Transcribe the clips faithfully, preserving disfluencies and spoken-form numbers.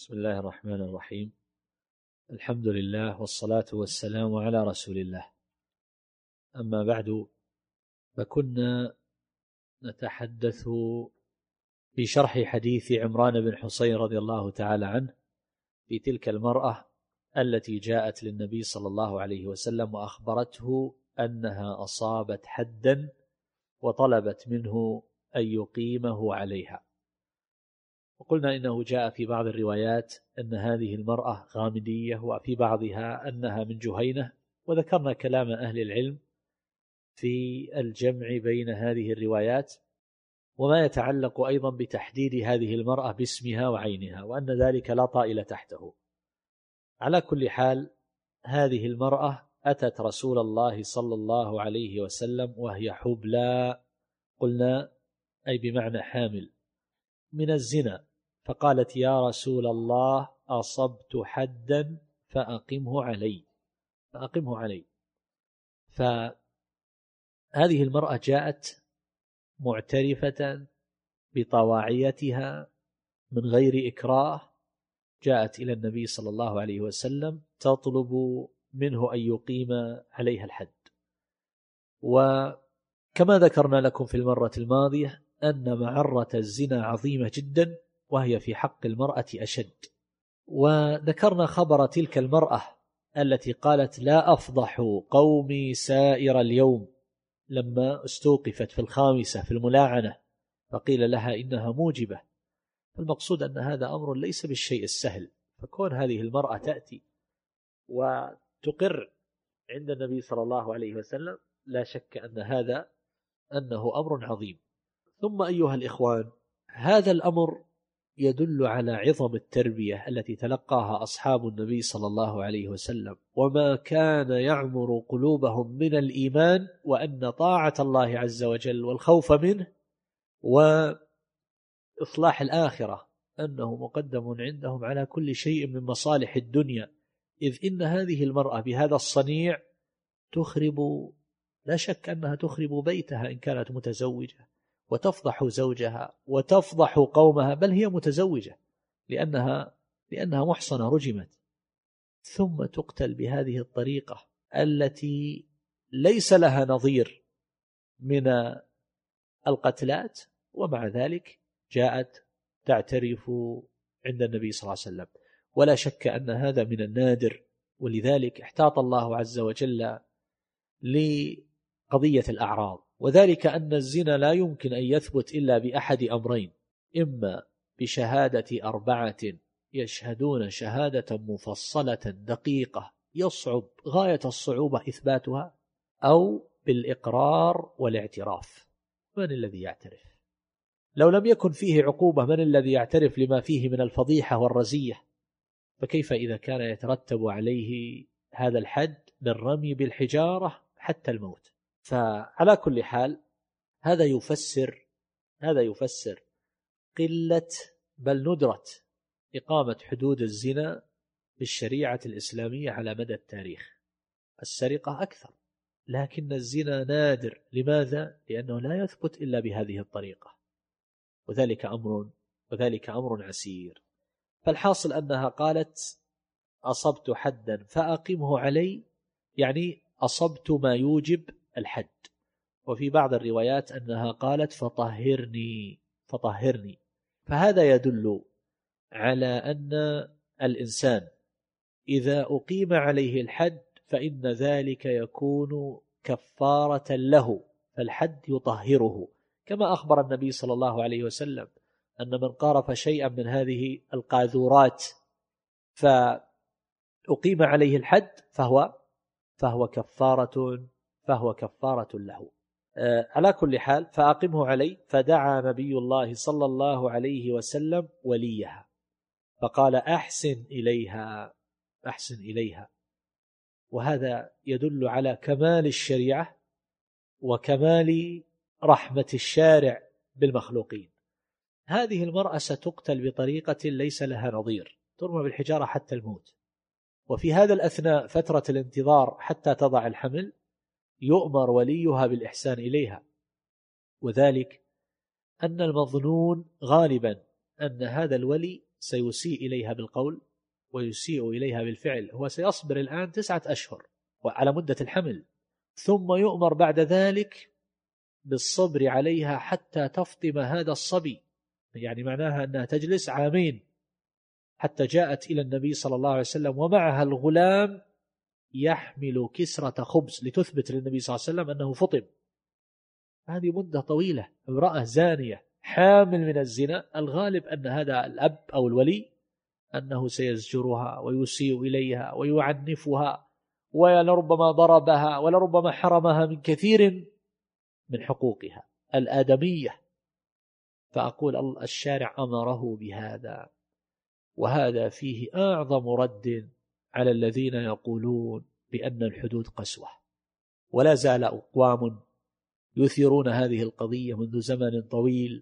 بسم الله الرحمن الرحيم. الحمد لله والصلاة والسلام على رسول الله. أما بعد، فكنا نتحدث في شرح حديث عمران بن حصين رضي الله تعالى عنه في تلك المرأة التي جاءت للنبي صلى الله عليه وسلم وأخبرته أنها أصابت حدا وطلبت منه أن يقيمه عليها. وقلنا إنه جاء في بعض الروايات أن هذه المرأة غامدية، وفي بعضها أنها من جهينة، وذكرنا كلام أهل العلم في الجمع بين هذه الروايات وما يتعلق أيضا بتحديد هذه المرأة باسمها وعينها، وأن ذلك لا طائل تحته. على كل حال، هذه المرأة أتت رسول الله صلى الله عليه وسلم وهي حبلى، قلنا أي بمعنى حامل، من الزنا، فقالت: يا رسول الله، أصبت حدا فأقمه علي فأقمه علي فهذه المرأة جاءت معترفة بطواعيتها من غير إكراه، جاءت إلى النبي صلى الله عليه وسلم تطلب منه أن يقيم عليها الحد. وكما ذكرنا لكم في المرة الماضية أن معرة الزنا عظيمة جدا، وهي في حق المرأة أشد. وذكرنا خبر تلك المرأة التي قالت: لا أفضح قومي سائر اليوم، لما استوقفت في الخامسة في الملاعنة فقيل لها إنها موجبة. المقصود أن هذا أمر ليس بالشيء السهل، فكون هذه المرأة تأتي وتقر عند النبي صلى الله عليه وسلم لا شك أن هذا أنه أمر عظيم. ثم أيها الإخوان، هذا الأمر يدل على عظم التربية التي تلقاها أصحاب النبي صلى الله عليه وسلم، وما كان يعمر قلوبهم من الإيمان، وأن طاعة الله عز وجل والخوف منه وإصلاح الآخرة أنه مقدم عندهم على كل شيء من مصالح الدنيا. إذ إن هذه المرأة بهذا الصنيع تخرب، لا شك أنها تخرب بيتها إن كانت متزوجة، وتفضح زوجها وتفضح قومها، بل هي متزوجة لأنها, لأنها محصنة رجمت، ثم تقتل بهذه الطريقة التي ليس لها نظير من القتلات، ومع ذلك جاءت تعترف عند النبي صلى الله عليه وسلم. ولا شك أن هذا من النادر، ولذلك احتاط الله عز وجل لقضية الأعراض، وذلك أن الزنا لا يمكن أن يثبت إلا بأحد أمرين: إما بشهادة أربعة يشهدون شهادة مفصلة دقيقة يصعب غاية الصعوبة إثباتها، أو بالإقرار والاعتراف. من الذي يعترف؟ لو لم يكن فيه عقوبة، من الذي يعترف لما فيه من الفضيحة والرزية؟ فكيف إذا كان يترتب عليه هذا الحد بالرمي بالحجارة حتى الموت؟ فعلى كل حال، هذا يفسر هذا يفسر قلة بل ندرة إقامة حدود الزنا بالشريعة الإسلامية على مدى التاريخ. السرقة أكثر، لكن الزنا نادر. لماذا؟ لأنه لا يثبت إلا بهذه الطريقة، وذلك أمر وذلك أمر عسير. فالحاصل أنها قالت: أصبت حدا فأقمه علي، يعني أصبت ما يوجب الحد. وفي بعض الروايات أنها قالت: فطهرني فطهرني فهذا يدل على أن الإنسان إذا أقيم عليه الحد فإن ذلك يكون كفارة له، فالحد يطهره، كما أخبر النبي صلى الله عليه وسلم أن من قارف شيئا من هذه القاذورات فأقيم عليه الحد فهو فهو كفارة فهو كفارة له. على كل حال، فأقمه علي. فدعا نبي الله صلى الله عليه وسلم وليها فقال: أحسن إليها أحسن إليها وهذا يدل على كمال الشريعة وكمال رحمة الشارع بالمخلوقين. هذه المرأة ستقتل بطريقة ليس لها نظير، ترمى بالحجارة حتى الموت، وفي هذا الأثناء فترة الانتظار حتى تضع الحمل يؤمر وليها بالإحسان إليها، وذلك أن المظنون غالبا أن هذا الولي سيسيء إليها بالقول ويسيء إليها بالفعل. هو سيصبر الآن تسعة أشهر وعلى مدة الحمل، ثم يؤمر بعد ذلك بالصبر عليها حتى تفطم هذا الصبي، يعني معناها أنها تجلس عامين حتى جاءت إلى النبي صلى الله عليه وسلم ومعها الغلام يحمل كسرة خبز لتثبت للنبي صلى الله عليه وسلم أنه فطم. هذه مدة طويلة. امرأة زانية حامل من الزنا، الغالب أن هذا الأب أو الولي أنه سيزجرها ويسيء إليها ويعنفها ولربما ضربها ولربما حرمها من كثير من حقوقها الآدمية. فأقول الشارع أمره بهذا، وهذا فيه أعظم رد على الذين يقولون بأن الحدود قسوة. ولا زال أقوام يثيرون هذه القضية منذ زمن طويل،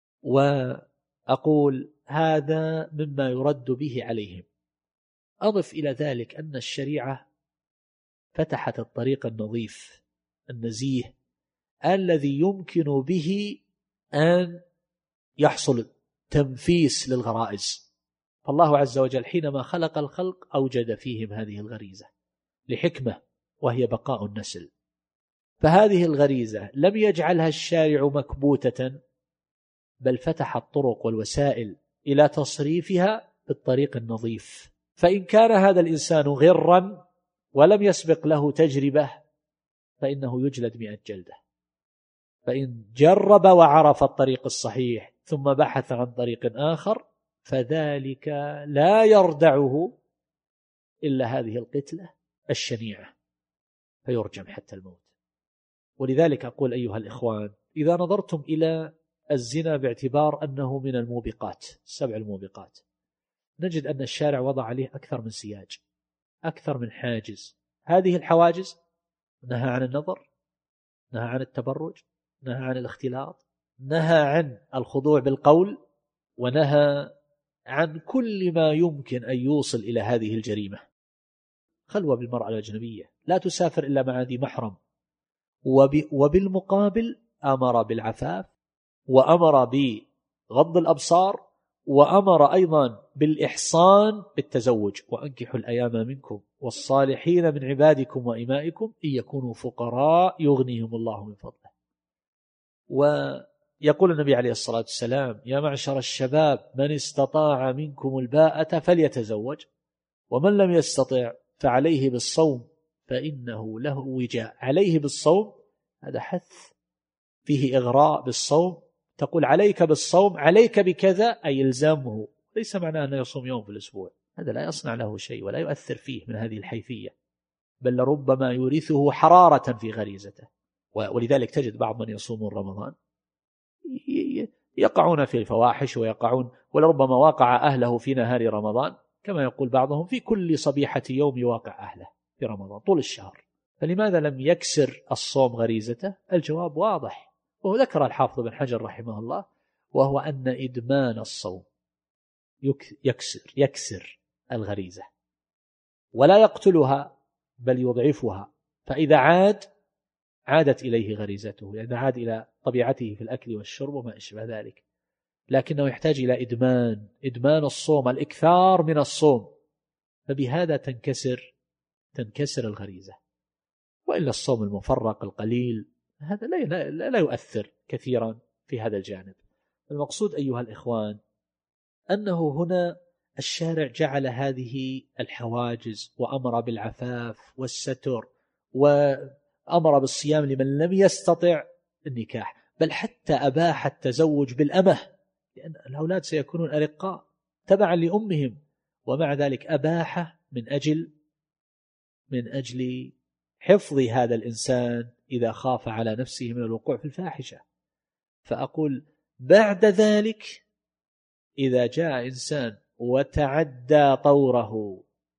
وأقول هذا مما يرد به عليهم. أضف إلى ذلك أن الشريعة فتحت الطريق النظيف النزيه الذي يمكن به أن يحصل تنفيس للغرائز. فالله عز وجل حينما خلق الخلق أوجد فيهم هذه الغريزة لحكمة، وهي بقاء النسل. فهذه الغريزة لم يجعلها الشارع مكبوتة، بل فتح الطرق والوسائل إلى تصريفها بالطريق النظيف. فإن كان هذا الإنسان غرا ولم يسبق له تجربة فإنه يجلد مئة جلدة. فإن جرب وعرف الطريق الصحيح ثم بحث عن طريق آخر فذلك لا يردعه إلا هذه القتلة الشنيعة، فيرجم حتى الموت. ولذلك أقول أيها الإخوان، إذا نظرتم إلى الزنا باعتبار أنه من الموبقات السبع الموبقات، نجد أن الشارع وضع عليه أكثر من سياج، أكثر من حاجز. هذه الحواجز: نهى عن النظر، نهى عن التبرج، نهى عن الاختلاط، نهى عن الخضوع بالقول، ونهى عن كل ما يمكن أن يوصل إلى هذه الجريمة. خلوة بالمرأة الأجنبية، لا تسافر إلا مع ذي محرم. وبالمقابل أمر بالعفاف، وأمر بغض الأبصار، وأمر أيضا بالإحصان بالتزوج: وأنكحوا الأيام منكم والصالحين من عبادكم وإمائكم إن يكونوا فقراء يغنيهم الله من فضله. ويقول النبي عليه الصلاة والسلام: يا معشر الشباب من استطاع منكم الباءة فليتزوج، ومن لم يستطع فعليه بالصوم فإنه له وجاء. عليه بالصوم هذا حث فيه إغراء بالصوم. تقول عليك بالصوم، عليك بكذا، أي إلزامه، ليس معناه أنه يصوم يوم في الأسبوع، هذا لا يصنع له شيء ولا يؤثر فيه من هذه الحيثية، بل ربما يورثه حرارة في غريزته. ولذلك تجد بعض من يصومون رمضان يقعون في الفواحش ويقعون، ولربما واقع أهله في نهار رمضان، كما يقول بعضهم في كل صبيحة يوم يواقع أهله في رمضان طول الشهر. فلماذا لم يكسر الصوم غريزته؟ الجواب واضح، وهو ذكر الحافظ بن حجر رحمه الله، وهو أن إدمان الصوم يكسر يكسر الغريزة ولا يقتلها بل يضعفها. فإذا عاد عادت إليه غريزته، إذا عاد إلى طبيعته في الأكل والشرب وما أشبه ذلك، لكنه يحتاج إلى إدمان إدمان الصوم، الإكثار من الصوم، فبهذا تنكسر تنكسر الغريزة. وإلا الصوم المفرق القليل هذا لا, لا, لا يؤثر كثيرا في هذا الجانب. المقصود أيها الإخوان أنه هنا الشارع جعل هذه الحواجز، وأمر بالعفاف والستر، وأمر بالصيام لمن لم يستطع النكاح، بل حتى أباح التزوج بالأمة، لأن الأولاد سيكونون أرقاء تبعا لأمهم، ومع ذلك أباح من أجل من أجل حفظ هذا الإنسان إذا خاف على نفسه من الوقوع في الفاحشة. فأقول بعد ذلك إذا جاء إنسان وتعدى طوره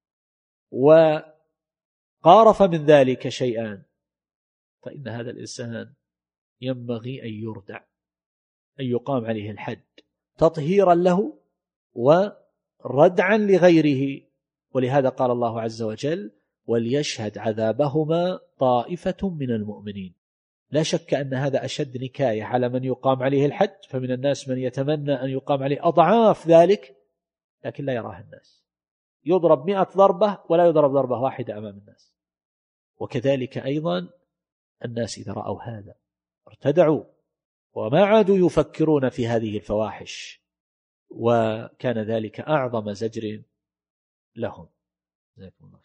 وقارف من ذلك شيئا، فإن هذا الإنسان ينبغي أن يردع، أن يقام عليه الحد تطهيرا له وردعا لغيره. ولهذا قال الله عز وجل: وليشهد عذابهما طائفة من المؤمنين. لا شك أن هذا أشد نكاية على من يقام عليه الحد، فمن الناس من يتمنى أن يقام عليه أضعاف ذلك لكن لا يراها الناس، يضرب مئة ضربة ولا يضرب ضربة واحدة أمام الناس. وكذلك أيضا الناس إذا رأوا هذا ارتدعوا وما عادوا يفكرون في هذه الفواحش، وكان ذلك أعظم زجر لهم.